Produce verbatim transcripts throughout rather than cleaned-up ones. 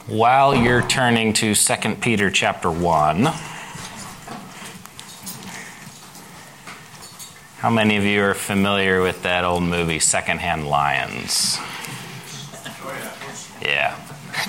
While you're turning to Second Peter chapter one, how many of you are familiar with that old movie, Secondhand Lions? Yeah.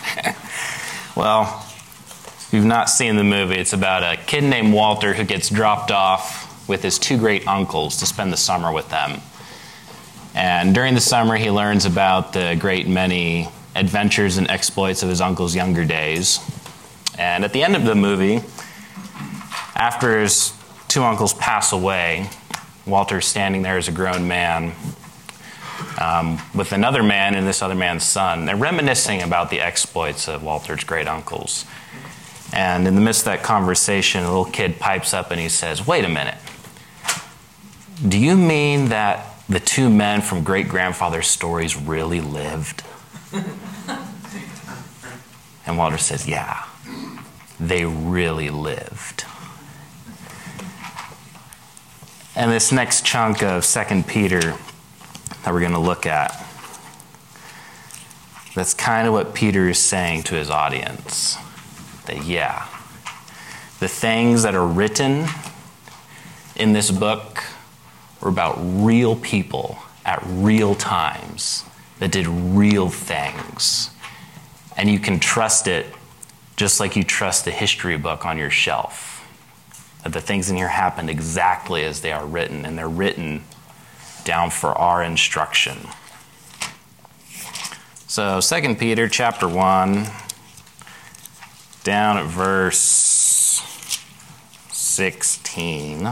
Well, if you've not seen the movie, it's about a kid named Walter who gets dropped off with his two great uncles to spend the summer with them. And during the summer, he learns about the great many adventures and exploits of his uncle's younger days. And at the end of the movie, after his two uncles pass away, Walter's standing there as a grown man um, with another man and this other man's son. They're reminiscing about the exploits of Walter's great uncles. And in the midst of that conversation, a little kid pipes up and he says, "Wait a minute. Do you mean that the two men from great-grandfather's stories really lived?" And Walter says, "Yeah, they really lived." And this next chunk of Second Peter that we're going to look at, that's kind of what Peter is saying to his audience. That, yeah, the things that are written in this book were about real people at real times that did real things. And you can trust it just like you trust the history book on your shelf. That the things in here happened exactly as they are written, and they're written down for our instruction. So Second Peter chapter one, down at verse sixteen.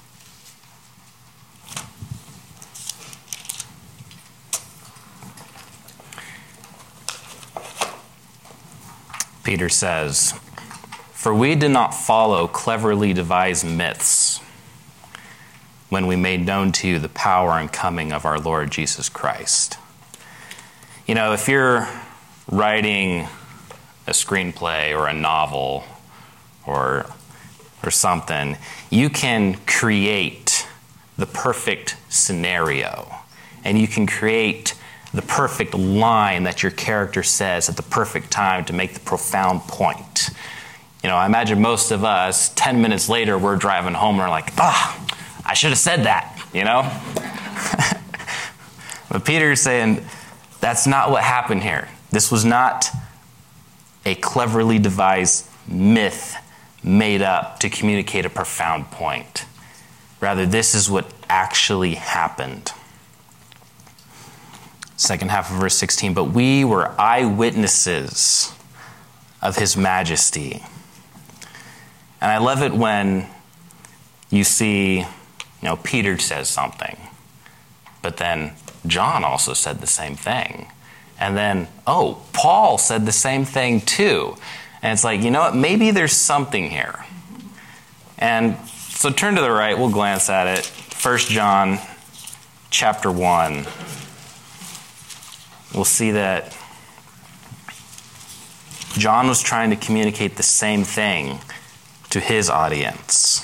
Peter says, "For we did not follow cleverly devised myths when we made known to you the power and coming of our Lord Jesus Christ." You know, if you're writing a screenplay or a novel or or something, you can create the perfect scenario, and you can create the perfect line that your character says at the perfect time to make the profound point. You know, I imagine most of us, ten minutes later, we're driving home and we're like, ah, I should have said that, you know? But Peter is saying, that's not what happened here. This was not a cleverly devised myth made up to communicate a profound point. Rather, this is what actually happened. Second half of verse sixteen, "But we were eyewitnesses of his majesty." And I love it when you see, you know, Peter says something, but then John also said the same thing. And then, oh, Paul said the same thing too. And it's like, you know what, maybe there's something here. And so turn to the right, we'll glance at it. First John chapter one. We'll see that John was trying to communicate the same thing to his audience.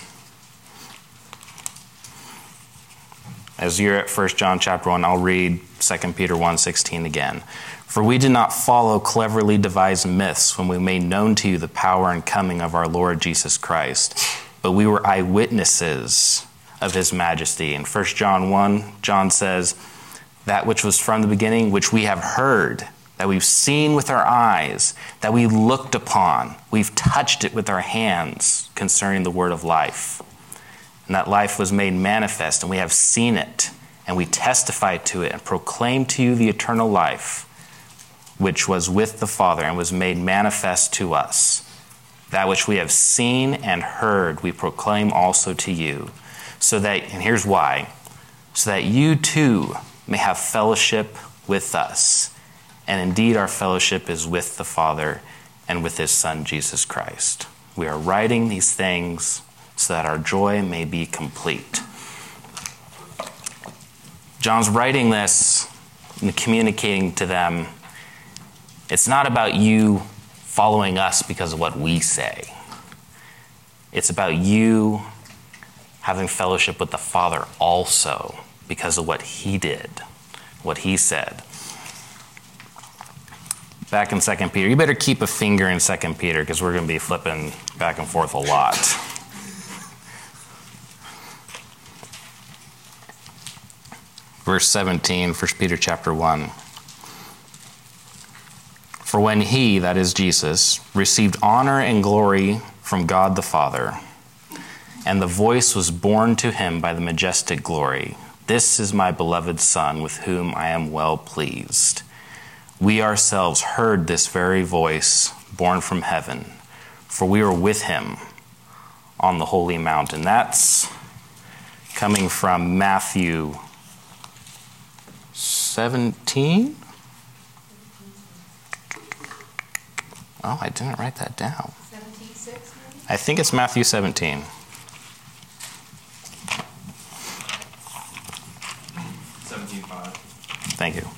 As you're at First John chapter one, I'll read Second Peter one sixteen again. "For we did not follow cleverly devised myths when we made known to you the power and coming of our Lord Jesus Christ, but we were eyewitnesses of his majesty." In First John one, John says, "That which was from the beginning, which we have heard, that we've seen with our eyes, that we looked upon, we've touched it with our hands concerning the word of life. And that life was made manifest, and we have seen it, and we testify to it, and proclaim to you the eternal life, which was with the Father, and was made manifest to us. That which we have seen and heard, we proclaim also to you, so that," and here's why, "so that you too may have fellowship with us. And indeed our fellowship is with the Father and with his Son, Jesus Christ. We are writing these things so that our joy may be complete." John's writing this and communicating to them, it's not about you following us because of what we say. It's about you having fellowship with the Father also because of what he did, what he said. back in Second Peter. You better keep a finger in Second Peter because we're going to be flipping back and forth a lot. Verse seventeen, First Peter chapter one. For when he, that is Jesus, received honor and glory from God the Father, and the voice was borne to him by the majestic glory, "This is my beloved Son, with whom I am well pleased." We ourselves heard this very voice born from heaven, for we were with him on the holy mountain. That's coming from Matthew seventeen. Oh, I didn't write that down. seventeen six, maybe? I think it's Matthew seventeen. seventeen five. Thank you.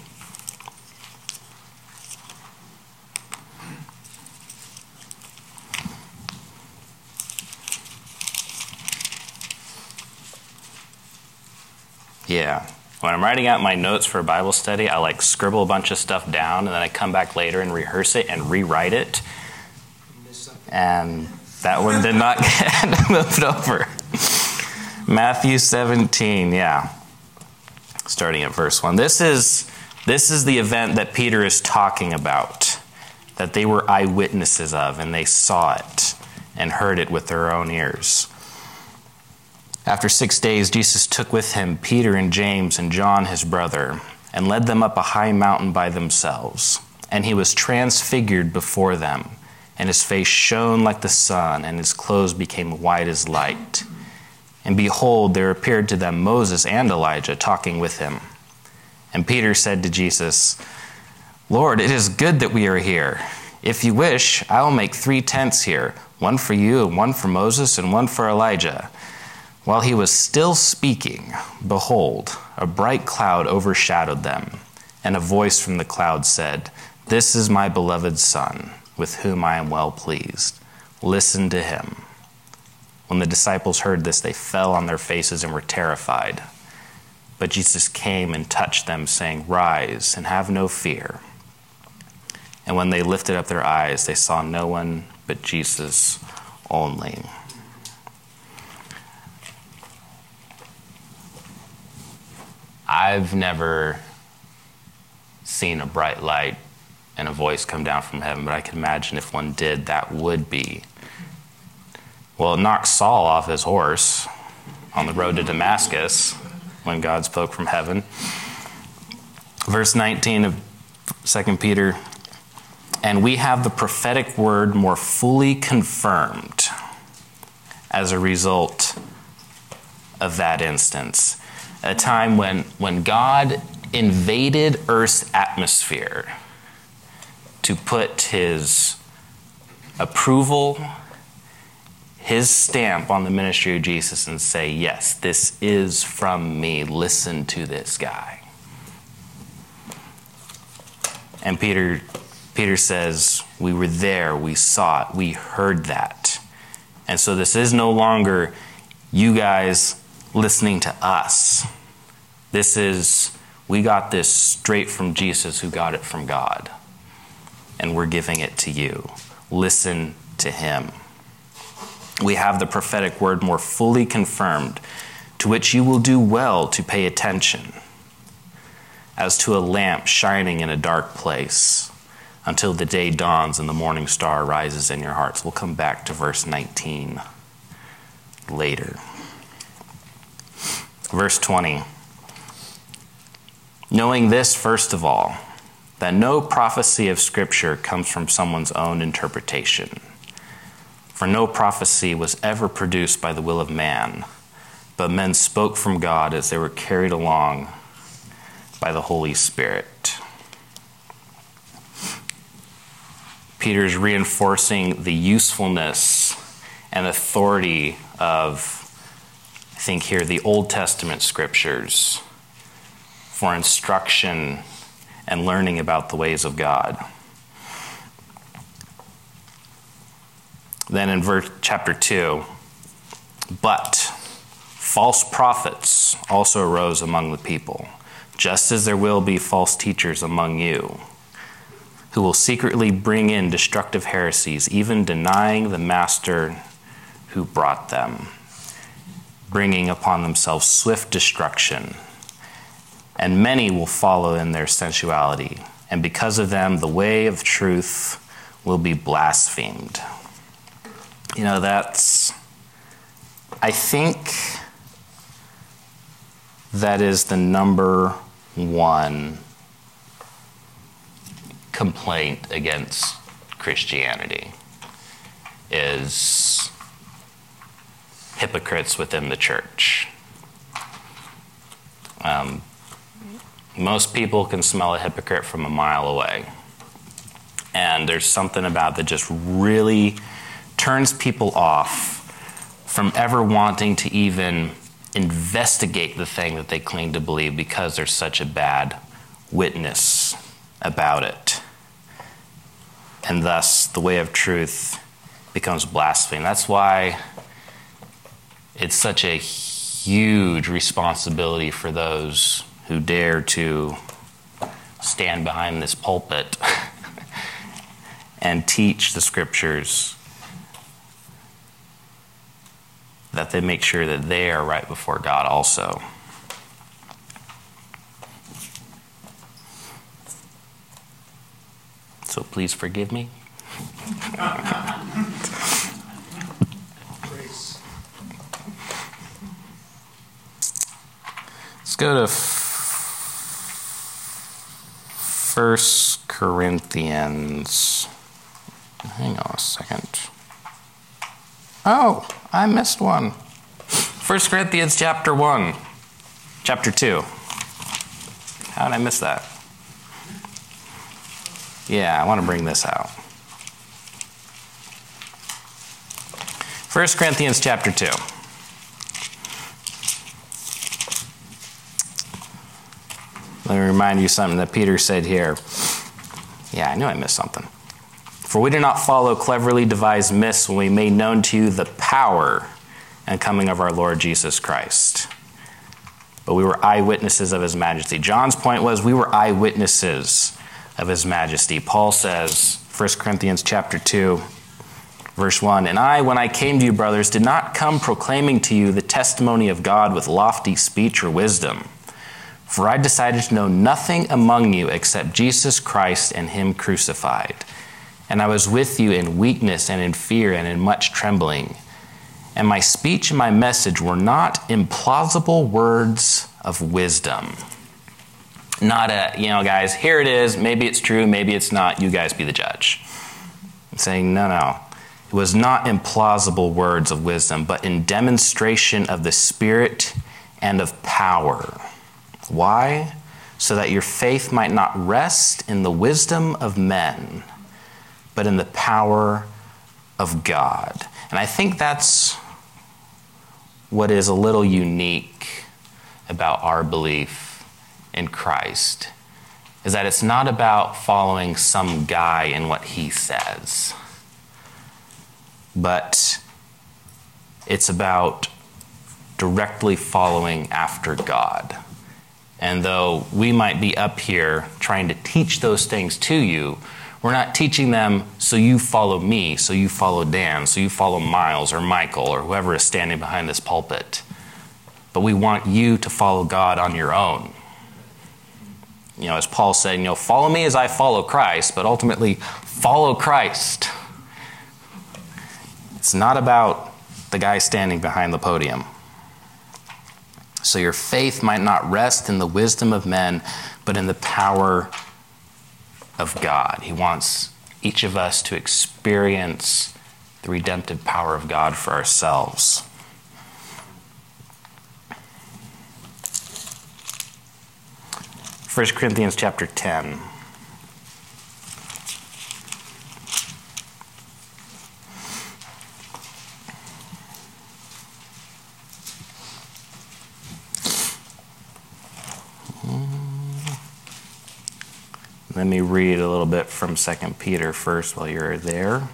Yeah. When I'm writing out my notes for a Bible study, I like scribble a bunch of stuff down, and then I come back later and rehearse it and rewrite it. And that one did not get moved over. Matthew seventeen, yeah. Starting at verse one. This is, this is the event that Peter is talking about, that they were eyewitnesses of, and they saw it and heard it with their own ears. After six days, Jesus took with him Peter and James and John his brother, and led them up a high mountain by themselves. And he was transfigured before them, and his face shone like the sun, and his clothes became white as light. And behold, there appeared to them Moses and Elijah talking with him. And Peter said to Jesus, "Lord, it is good that we are here. If you wish, I will make three tents here, one for you, and one for Moses, and one for Elijah." While he was still speaking, behold, a bright cloud overshadowed them, and a voice from the cloud said, "This is my beloved Son, with whom I am well pleased. Listen to him." When the disciples heard this, they fell on their faces and were terrified. But Jesus came and touched them, saying, "Rise and have no fear." And when they lifted up their eyes, they saw no one but Jesus only. I've never seen a bright light and a voice come down from heaven, but I can imagine if one did, that would be. Well, it knocked Saul off his horse on the road to Damascus when God spoke from heaven. Verse nineteen of Second Peter, "And we have the prophetic word more fully confirmed as a result of that instance." A time when, when God invaded Earth's atmosphere to put his approval, his stamp on the ministry of Jesus and say, "Yes, this is from me. Listen to this guy." And Peter, Peter says, we were there, we saw it, we heard that. And so this is no longer you guys listening to us. This is, we got this straight from Jesus, who got it from God. And we're giving it to you. Listen to him. We have the prophetic word more fully confirmed, to which you will do well to pay attention, as to a lamp shining in a dark place, until the day dawns and the morning star rises in your hearts. We'll come back to verse nineteen later. Verse twenty. "Knowing this, first of all, that no prophecy of Scripture comes from someone's own interpretation. For no prophecy was ever produced by the will of man, but men spoke from God as they were carried along by the Holy Spirit." Peter's reinforcing the usefulness and authority of, I think here, the Old Testament scriptures for instruction and learning about the ways of God. Then in verse chapter two, "But false prophets also arose among the people, just as there will be false teachers among you. who will secretly bring in destructive heresies, even denying the master who brought them, bringing upon themselves swift destruction. And many will follow in their sensuality, and because of them, the way of truth will be blasphemed. You know, that's, I think that is the number one complaint against Christianity, is hypocrites within the church. Um, most people can smell a hypocrite from a mile away. And there's something about that just really turns people off from ever wanting to even investigate the thing that they claim to believe, because there's such a bad witness about it. And thus, the way of truth becomes blasphemy. That's why it's such a huge responsibility for those who dare to stand behind this pulpit and teach the scriptures, that they make sure that they are right before God also. So please forgive me. Let's go to First Corinthians. Hang on a second. Oh, I missed one. First Corinthians chapter one, chapter two. How did I miss that? Yeah, I want to bring this out. First Corinthians chapter two. Let me remind you something that Peter said here. Yeah, I knew I missed something. For we do not follow cleverly devised myths when we made known to you the power and coming of our Lord Jesus Christ. But we were eyewitnesses of his majesty. John's point was we were eyewitnesses of his majesty. Paul says, First Corinthians chapter two, verse one, and I, when I came to you, brothers, did not come proclaiming to you the testimony of God with lofty speech or wisdom. For I decided to know nothing among you except Jesus Christ and him crucified. And I was with you in weakness and in fear and in much trembling. And my speech and my message were not implausible words of wisdom. Not a, you know, guys, here it is. Maybe it's true, maybe it's not. You guys be the judge. I'm saying, no, no. It was not implausible words of wisdom, but in demonstration of the Spirit and of power. Why? So that your faith might not rest in the wisdom of men, but in the power of God. And I think that's what is a little unique about our belief in Christ, is that it's not about following some guy and what he says, but it's about directly following after God. And though we might be up here trying to teach those things to you, we're not teaching them so you follow me, so you follow Dan, so you follow Miles or Michael or whoever is standing behind this pulpit. But we want you to follow God on your own. You know, as Paul said, you know, follow me as I follow Christ, but ultimately follow Christ. It's not about the guy standing behind the podium. So your faith might not rest in the wisdom of men, but in the power of God. He wants each of us to experience the redemptive power of God for ourselves. First Corinthians chapter ten. Let me read a little bit from Second Peter first while you're there.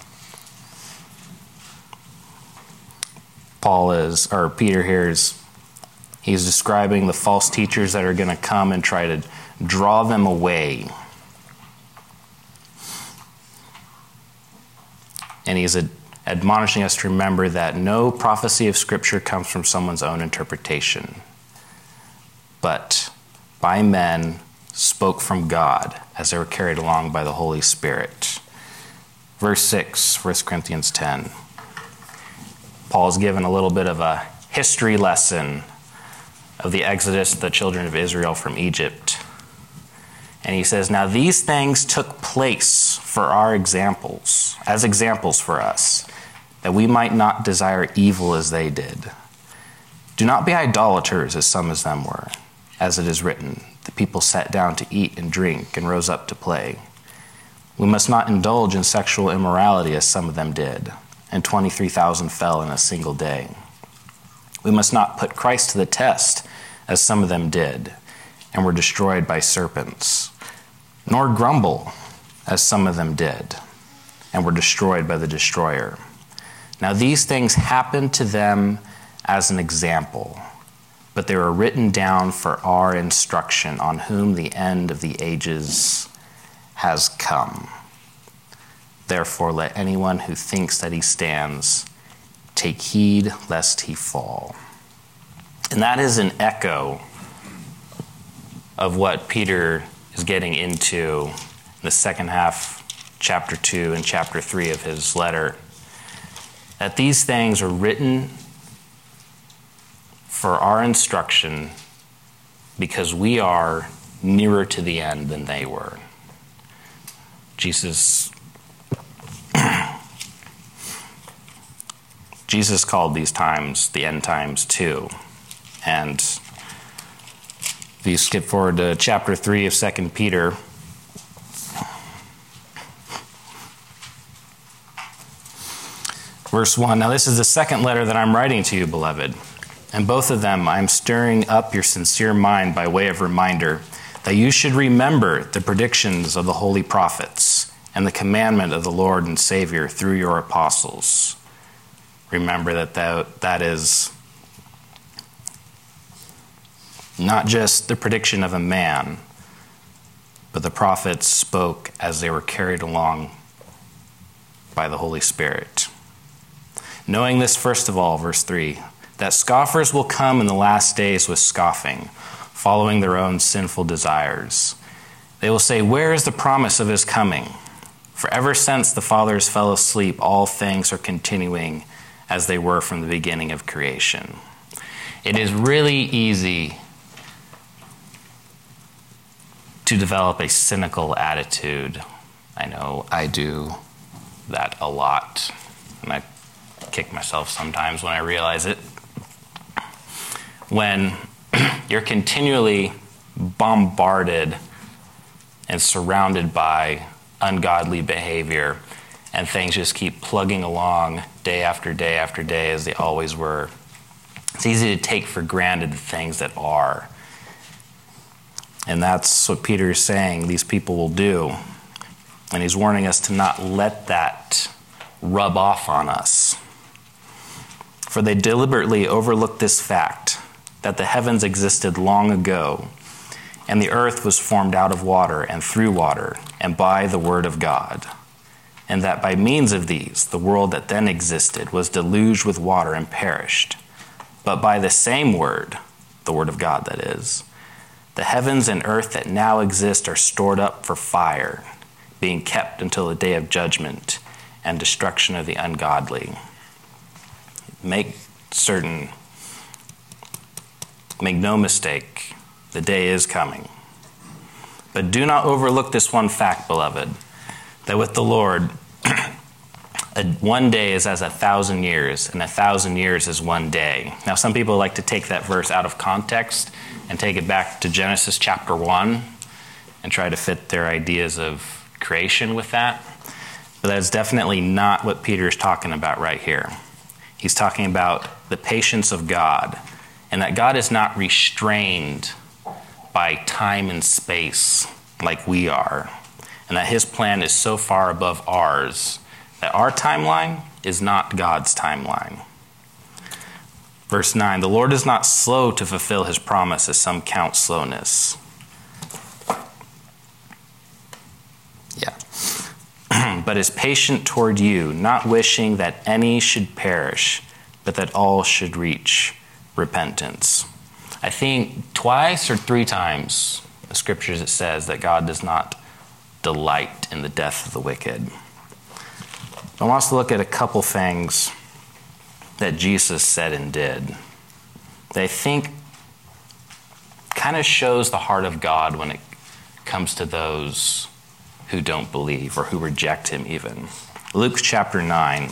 Paul is, or Peter here is, he's describing the false teachers that are going to come and try to draw them away And he's ad- admonishing us to remember that no prophecy of Scripture comes from someone's own interpretation, but by men spoke from God as they were carried along by the Holy Spirit. Verse six, First Corinthians ten. Paul's given a little bit of a history lesson of the exodus of the children of Israel from Egypt. And he says, now these things took place for our examples, as examples for us, that we might not desire evil as they did. Do not be idolaters as some of them were, as it is written, the people sat down to eat and drink and rose up to play. We must not indulge in sexual immorality as some of them did, and twenty-three thousand fell in a single day. We must not put Christ to the test as some of them did, and were destroyed by serpents. Nor grumble, as some of them did, and were destroyed by the destroyer. Now these things happened to them as an example, but they were written down for our instruction, on whom the end of the ages has come. Therefore let anyone who thinks that he stands take heed lest he fall. And that is an echo of what Peter is getting into in the second half, chapter two and chapter three of his letter. That these things are written for our instruction because we are nearer to the end than they were. Jesus, Jesus called these times the end times too. And if you skip forward to chapter three of Second Peter, verse one, now this is the second letter that I'm writing to you, beloved. And both of them I'm stirring up your sincere mind by way of reminder that you should remember the predictions of the holy prophets and the commandment of the Lord and Savior through your apostles. Remember that that, that is not just the prediction of a man, but the prophets spoke as they were carried along by the Holy Spirit. Knowing this, first of all, verse three, that scoffers will come in the last days with scoffing, following their own sinful desires. They will say, where is the promise of his coming? For ever since the fathers fell asleep, all things are continuing as they were from the beginning of creation. It is really easy to develop a cynical attitude. I know I do that a lot, and I kick myself sometimes when I realize it. When you're continually bombarded and surrounded by ungodly behavior, and things just keep plugging along day after day after day as they always were, it's easy to take for granted the things that are. And that's what Peter is saying these people will do. And he's warning us to not let that rub off on us. For they deliberately overlook this fact, that the heavens existed long ago, and the earth was formed out of water and through water, and by the word of God. And that by means of these, the world that then existed was deluged with water and perished. But by the same word, the word of God that is, the heavens and earth that now exist are stored up for fire, being kept until the day of judgment and destruction of the ungodly. Make certain, make no mistake, the day is coming. But do not overlook this one fact, beloved, that with the Lord, a, one day is as a thousand years, and a thousand years is one day. Now, some people like to take that verse out of context and take it back to Genesis chapter one and try to fit their ideas of creation with that. But that's definitely not what Peter is talking about right here. He's talking about the patience of God, and that God is not restrained by time and space like we are, and that his plan is so far above ours that our timeline is not God's timeline. Verse nine, the Lord is not slow to fulfill his promise, as some count slowness. Yeah. but is patient toward you, not wishing that any should perish, but that all should reach repentance. I think twice or three times in the scriptures it says that God does not delight in the death of the wicked. I want us to look at a couple things that Jesus said and did that I think kind of shows the heart of God when it comes to those who don't believe or who reject him even. Luke chapter nine.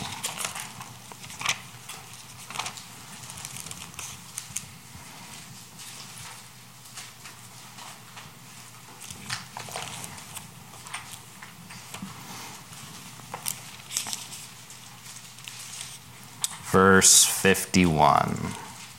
Verse fifty-one.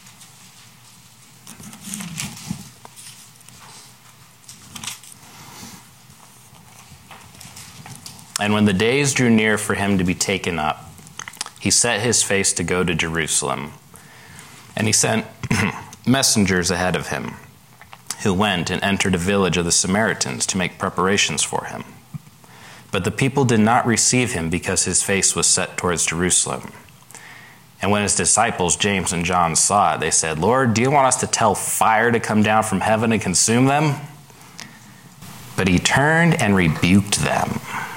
And when the days drew near for him to be taken up, he set his face to go to Jerusalem. And he sent messengers ahead of him, who went and entered a village of the Samaritans to make preparations for him. But the people did not receive him because his face was set towards Jerusalem. And when his disciples, James and John, saw it, they said, "Lord, do you want us to tell fire to come down from heaven and consume them?" But he turned and rebuked them.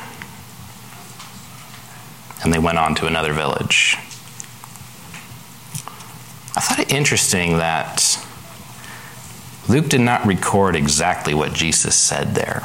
And they went on to another village. I thought it interesting that Luke did not record exactly what Jesus said there.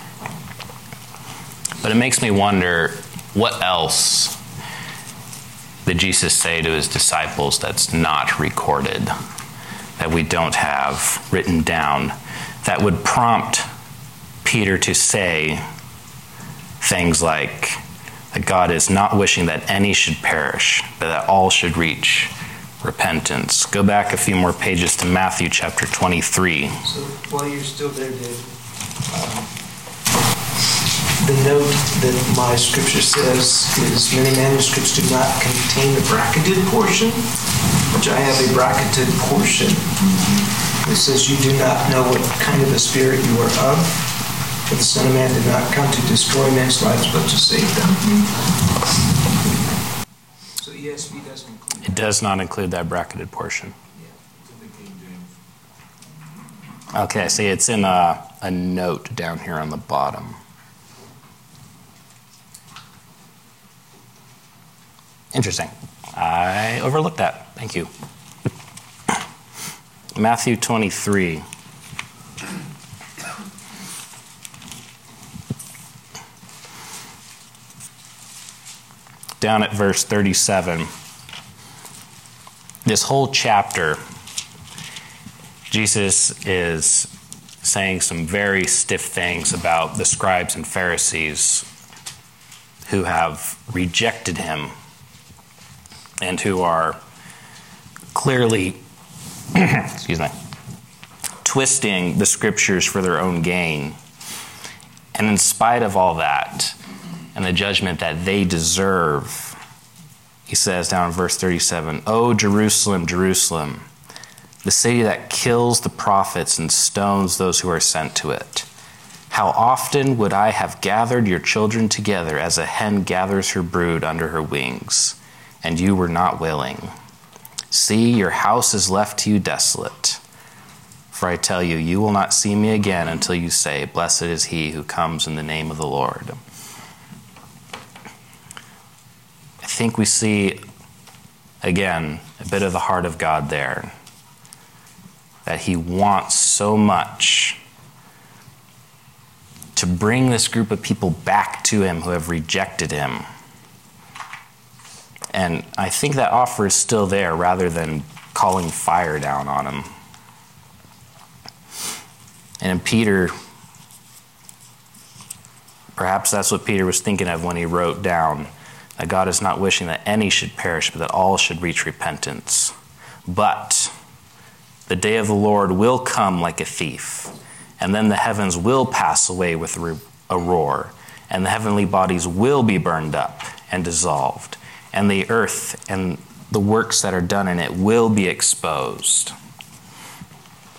But it makes me wonder, what else did Jesus say to his disciples that's not recorded, that we don't have written down, that would prompt Peter to say things like that God is not wishing that any should perish, but that all should reach repentance. Go back a few more pages to Matthew chapter twenty-three. So while you're still there, Dave, um, the note that my scripture says is many manuscripts do not contain the bracketed portion, which I have a bracketed portion. It says, "You do not know what kind of a spirit you are of. For the Son of Man did not come to destroy men's lives, but to save them." So E S V doesn't include that. It does not include that bracketed portion. Yeah. Okay, see, it's in a, a note down here on the bottom. Interesting. I overlooked that. Thank you. Matthew twenty-three. Down at verse thirty-seven. This whole chapter, Jesus is saying some very stiff things about the scribes and Pharisees who have rejected him and who are clearly, excuse me, twisting the scriptures for their own gain. And in spite of all that, and the judgment that they deserve, he says down in verse thirty-seven, "O Jerusalem, Jerusalem, the city that kills the prophets and stones those who are sent to it. How often would I have gathered your children together as a hen gathers her brood under her wings, and you were not willing. See, your house is left to you desolate. For I tell you, you will not see me again until you say, 'Blessed is he who comes in the name of the Lord.'" I think we see, again, a bit of the heart of God there. That he wants so much to bring this group of people back to him who have rejected him. And I think that offer is still there rather than calling fire down on him. And in Peter, perhaps that's what Peter was thinking of when he wrote down that God is not wishing that any should perish, but that all should reach repentance. But the day of the Lord will come like a thief, and then the heavens will pass away with a roar, and the heavenly bodies will be burned up and dissolved, and the earth and the works that are done in it will be exposed.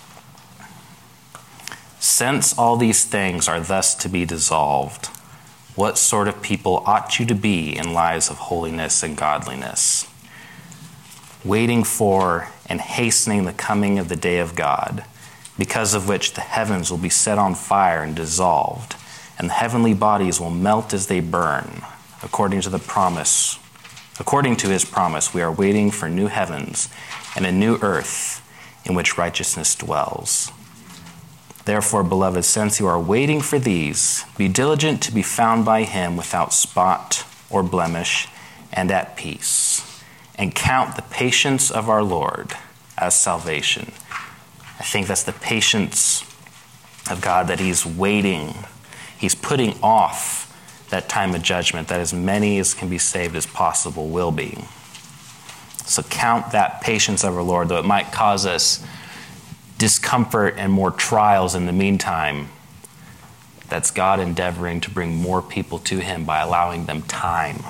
Since all these things are thus to be dissolved, what sort of people ought you to be in lives of holiness and godliness, waiting for and hastening the coming of the day of God, because of which the heavens will be set on fire and dissolved, and the heavenly bodies will melt as they burn, according to the promise. According to his promise, we are waiting for new heavens and a new earth in which righteousness dwells. Therefore, beloved, since you are waiting for these, be diligent to be found by him without spot or blemish and at peace, and count the patience of our Lord as salvation. I think that's the patience of God, that he's waiting. He's putting off that time of judgment, that as many as can be saved as possible will be. So count that patience of our Lord, though it might cause us discomfort and more trials in the meantime. That's God endeavoring to bring more people to him by allowing them time.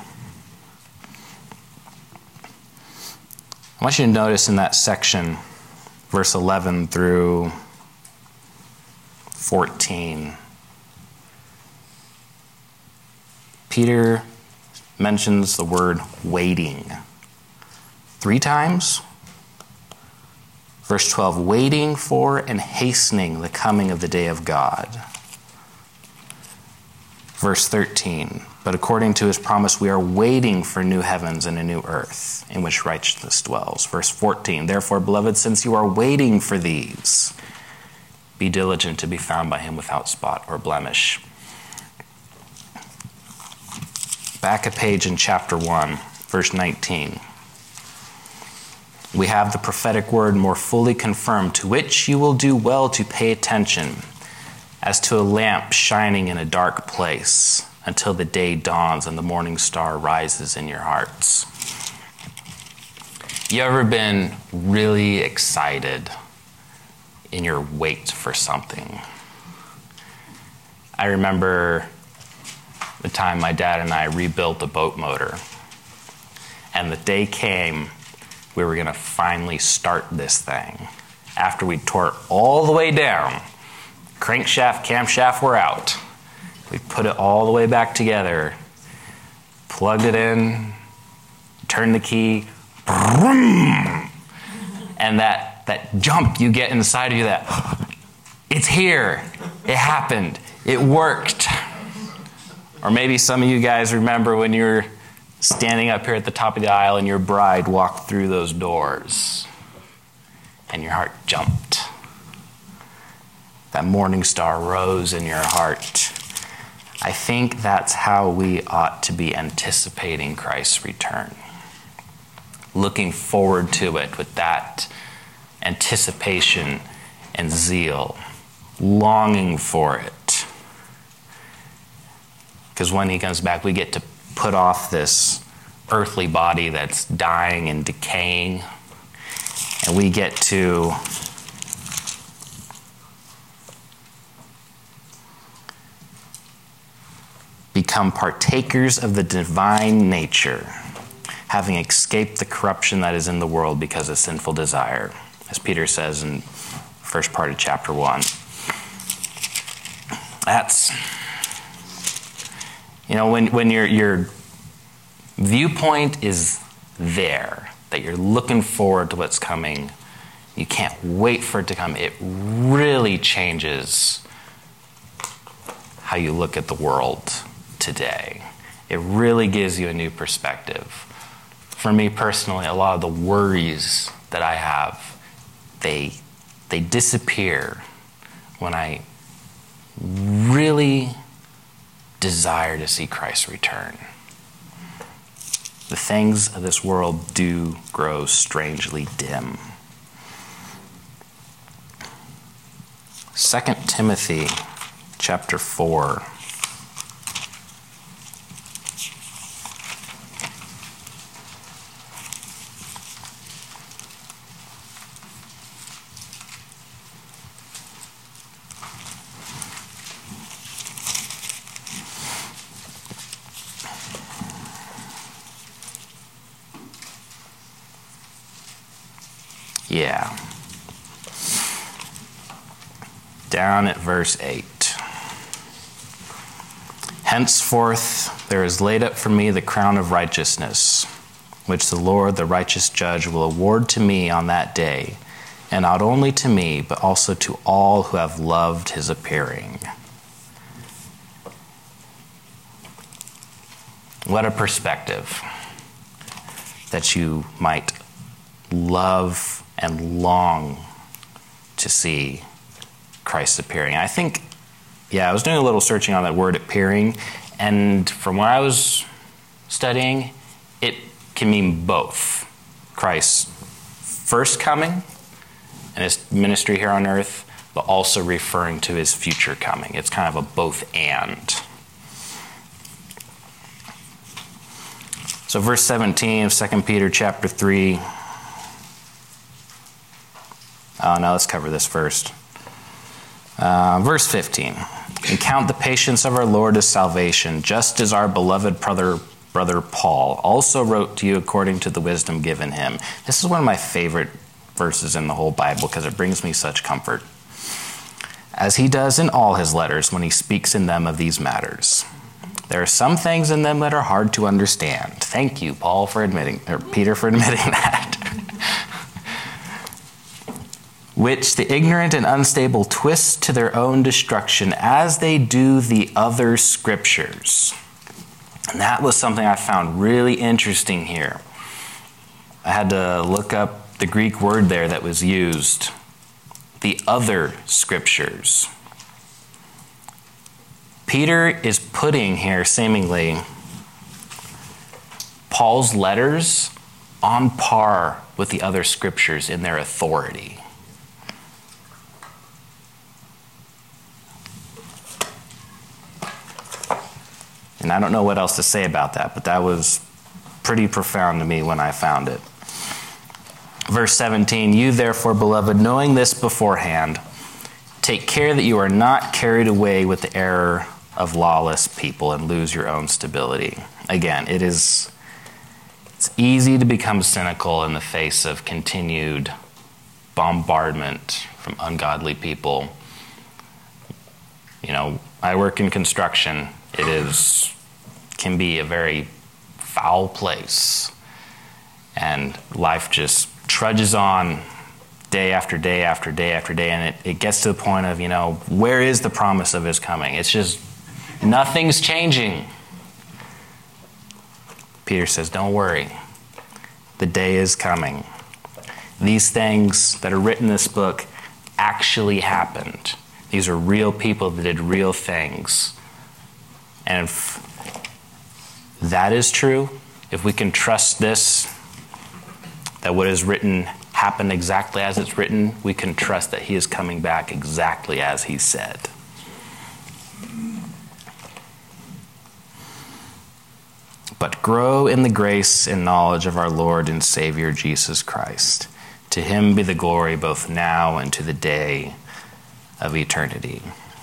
I want you to notice in that section, verse eleven through fourteen, Peter mentions the word waiting three times. Verse twelve, waiting for and hastening the coming of the day of God. Verse thirteen, but according to his promise, we are waiting for new heavens and a new earth in which righteousness dwells. Verse fourteen, therefore, beloved, since you are waiting for these, be diligent to be found by him without spot or blemish. Back a page in chapter one, verse nineteen. We have the prophetic word more fully confirmed, to which you will do well to pay attention, as to a lamp shining in a dark place, until the day dawns and the morning star rises in your hearts. You ever been really excited in your wait for something? I remember the time my dad and I rebuilt the boat motor, and the day came we were going to finally start this thing. After we tore it all the way down, crankshaft, camshaft were out. We put it all the way back together, plugged it in, turned the key, and that, that jump you get inside of you, that it's here, it happened, it worked. Or maybe some of you guys remember when you were standing up here at the top of the aisle and your bride walked through those doors and your heart jumped. That morning star rose in your heart. I think that's how we ought to be anticipating Christ's return. Looking forward to it with that anticipation and zeal. Longing for it. Because when he comes back, we get to put off this earthly body that's dying and decaying, and we get to become partakers of the divine nature, having escaped the corruption that is in the world because of sinful desire, as Peter says in the first part of chapter one. That's, you know, when, when your, your viewpoint is there, that you're looking forward to what's coming, you can't wait for it to come, it really changes how you look at the world today. It really gives you a new perspective. For me personally, a lot of the worries that I have, they, they disappear when I really desire to see Christ return. The things of this world do grow strangely dim. Second Timothy chapter four. Yeah. Down at verse eight. Henceforth there is laid up for me the crown of righteousness, which the Lord, the righteous judge, will award to me on that day, and not only to me, but also to all who have loved his appearing. What a perspective, that you might love and long to see Christ appearing. I think, yeah, I was doing a little searching on that word appearing, and from where I was studying, it can mean both. Christ's first coming and his ministry here on earth, but also referring to his future coming. It's kind of a both and. So verse seventeen of Second Peter chapter three. Oh, no, let's cover this first. Uh, verse fifteen. And count the patience of our Lord as salvation, just as our beloved brother, brother Paul also wrote to you according to the wisdom given him. This is one of my favorite verses in the whole Bible because it brings me such comfort. As he does in all his letters when he speaks in them of these matters. There are some things in them that are hard to understand. Thank you, Paul, for admitting, or Peter for admitting that. Which the ignorant and unstable twist to their own destruction, as they do the other scriptures. And that was something I found really interesting here. I had to look up the Greek word there that was used. The other scriptures. Peter is putting here, seemingly, Paul's letters on par with the other scriptures in their authority. And I don't know what else to say about that, but that was pretty profound to me when I found it. Verse seventeen, you therefore, beloved, knowing this beforehand, take care that you are not carried away with the error of lawless people and lose your own stability. Again, it is it's easy to become cynical in the face of continued bombardment from ungodly people. You know, I work in construction. It is can be a very foul place. And life just trudges on day after day after day after day. And it, it gets to the point of, you know, where is the promise of his coming? It's just, nothing's changing. Peter says, don't worry. The day is coming. These things that are written in this book actually happened. These are real people that did real things. And if that is true, if we can trust this, that what is written happened exactly as it's written, we can trust that he is coming back exactly as he said. But grow in the grace and knowledge of our Lord and Savior Jesus Christ. To him be the glory both now and to the day of eternity.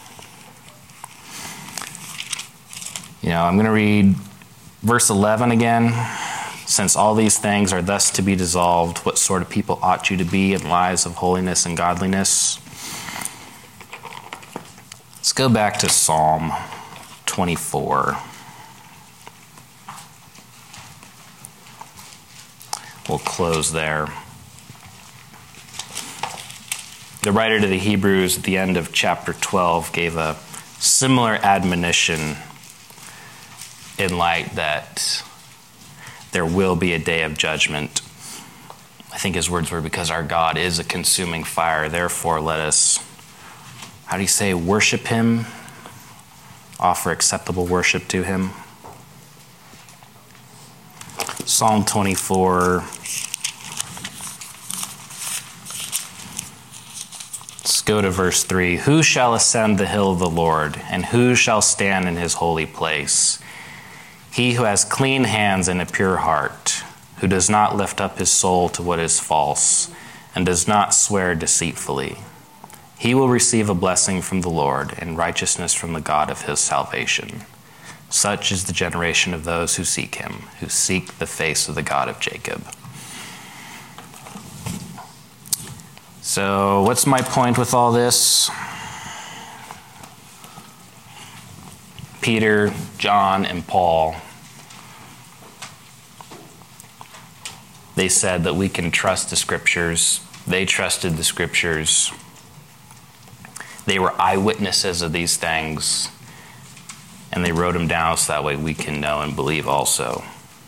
You know, I'm going to read verse eleven again. Since all these things are thus to be dissolved, what sort of people ought you to be in lives of holiness and godliness? Let's go back to Psalm twenty-four. We'll close there. The writer to the Hebrews at the end of chapter twelve gave a similar admonition in light that there will be a day of judgment. I think his words were, because our God is a consuming fire, therefore let us, how do you say, worship him, offer acceptable worship to him. Psalm twenty-four. Let's go to verse three. Who shall ascend the hill of the Lord, and who shall stand in his holy place? He who has clean hands and a pure heart, who does not lift up his soul to what is false, and does not swear deceitfully. He will receive a blessing from the Lord, and righteousness from the God of his salvation. Such is the generation of those who seek him, who seek the face of the God of Jacob. So, what's my point with all this? Peter, John, and Paul, they said that we can trust the Scriptures. They trusted the Scriptures. They were eyewitnesses of these things, and they wrote them down so that way we can know and believe also.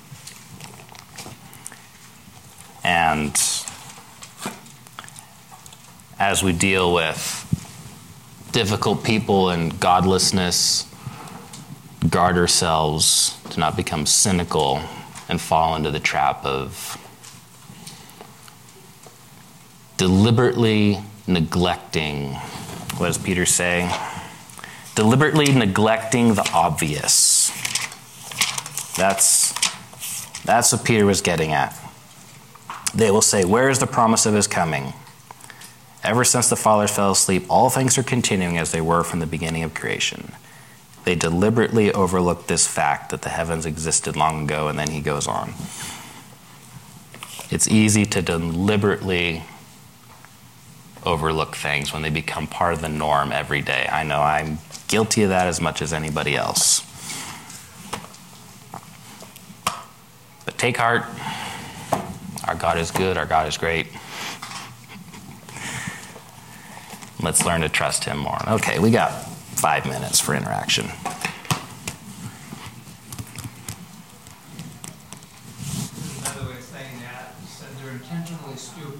And as we deal with difficult people and godlessness, guard ourselves to not become cynical and fall into the trap of deliberately neglecting, what does Peter say? Deliberately neglecting the obvious. That's, that's what Peter was getting at. They will say, where is the promise of his coming? Ever since the fathers fell asleep, all things are continuing as they were from the beginning of creation. They deliberately overlooked this fact that the heavens existed long ago, and then he goes on. It's easy to deliberately overlook things when they become part of the norm every day. I know I'm guilty of that as much as anybody else. But take heart. Our God is good. Our God is great. Let's learn to trust him more. Okay, we got five minutes for interaction. Another way of saying that said they're intentionally stupid.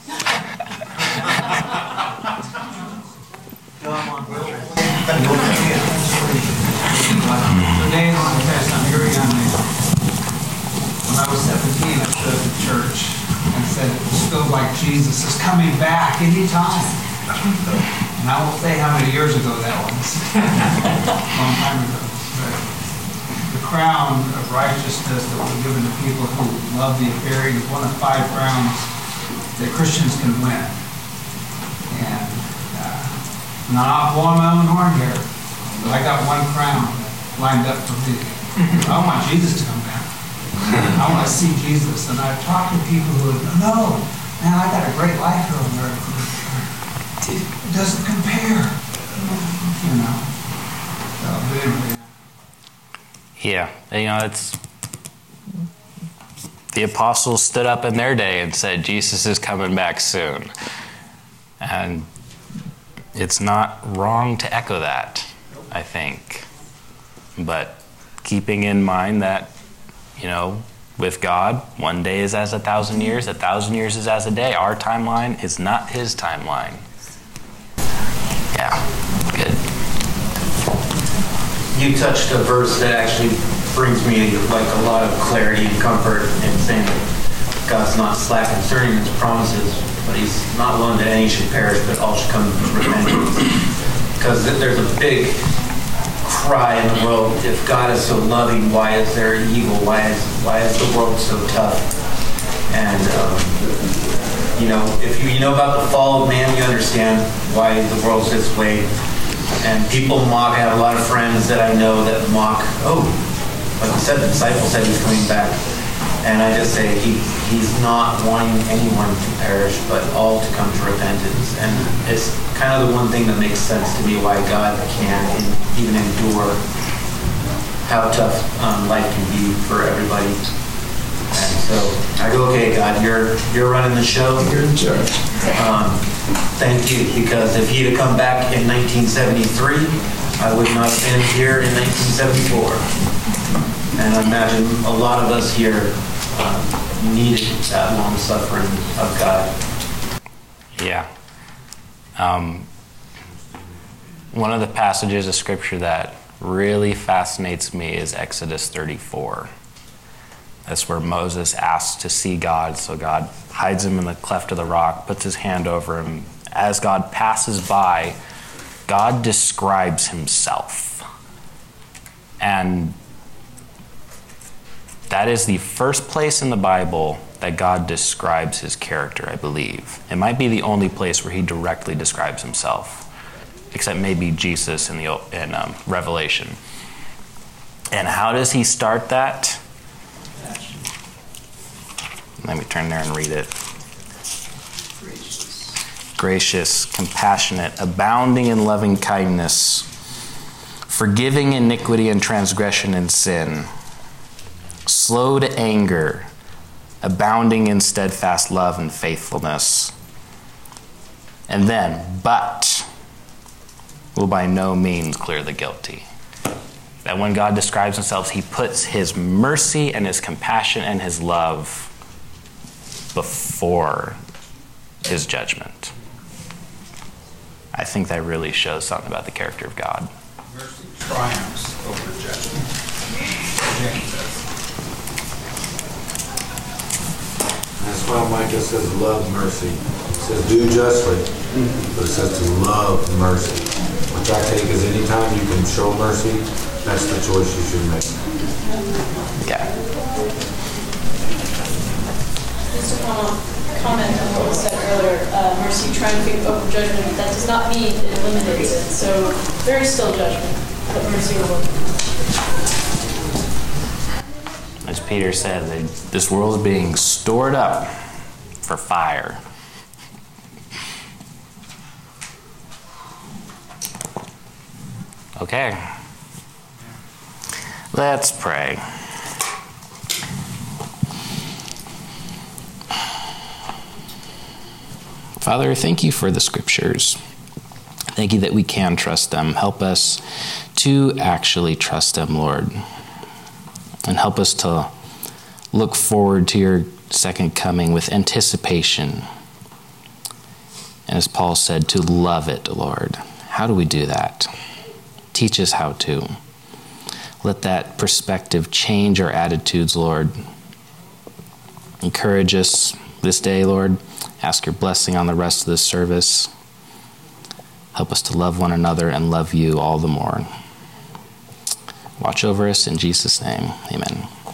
Today on the test, I'm very young now. When I was seventeen, I stood at the church and said it was filled like Jesus is coming back anytime. And I won't say how many years ago that was. A long time ago. But the crown of righteousness that was given to people who love the appearing is one of five crowns that Christians can win. And uh, I'm not blowing my own horn here, but I got one crown lined up for me. I want Jesus to come back. I want to see Jesus. And I've talked to people who have, no, man, I got a great life here on earth. It doesn't compare, you know. So, but anyway. Yeah, you know, it's the apostles stood up in their day and said, Jesus is coming back soon. And it's not wrong to echo that, I think. But keeping in mind that, you know, with God, one day is as a thousand years, a thousand years is as a day. Our timeline is not his timeline. Yeah, good. You touched a verse that actually brings me like a lot of clarity and comfort in saying that God's not slack concerning his promises, but he's not willing that any should perish, but all should come to repentance. Because there's a big cry in the world, if God is so loving, why is there evil? Why is why is the world so tough? And um, you know, if you, you know about the fall of man, you understand why the world's this way. And people mock. I have a lot of friends that I know that mock, oh, like I said, the disciple said he's coming back. And I just say he he's not wanting anyone to perish, but all to come to repentance. And it's kind of the one thing that makes sense to me why God can even endure how tough um, life can be for everybody. And so I go, okay, God, you're you're running the show. You're in charge. Um, thank you, because if he'd have come back in nineteen seventy-three, I would not have been here in nineteen seventy-four. And I imagine a lot of us here um, needed that long suffering of God. Yeah. Um, one of the passages of Scripture that really fascinates me is Exodus thirty-four. That's where Moses asks to see God, so God hides him in the cleft of the rock, puts his hand over him. As God passes by, God describes himself. And that is the first place in the Bible that God describes his character, I believe. It might be the only place where he directly describes himself, except maybe Jesus in the in um, Revelation. And how does he start that? Let me turn there and read it. Gracious. Gracious, compassionate, abounding in loving kindness, forgiving iniquity and transgression and sin, slow to anger, abounding in steadfast love and faithfulness. And then, but will by no means clear the guilty. That when God describes himself, he puts his mercy and his compassion and his love before his judgment. I think that really shows something about the character of God. Mercy triumphs over judgment. James says. That's why Micah says love mercy. It says do justly, but it says to love mercy. Which I take as any time you can show mercy, that's the choice you should make. Yeah. Just to comment on what was said earlier, uh, mercy triumphing over judgment, that does not mean it eliminates it. So there is still judgment, but mercy will. As Peter said, this world is being stored up for fire. Okay. Let's pray. Father, thank you for the scriptures. Thank you that we can trust them. Help us to actually trust them, Lord. And help us to look forward to your second coming with anticipation. And as Paul said, to love it, Lord. How do we do that? Teach us how to. Let that perspective change our attitudes, Lord. Encourage us this day, Lord. Ask your blessing on the rest of this service. Help us to love one another and love you all the more. Watch over us in Jesus' name. Amen.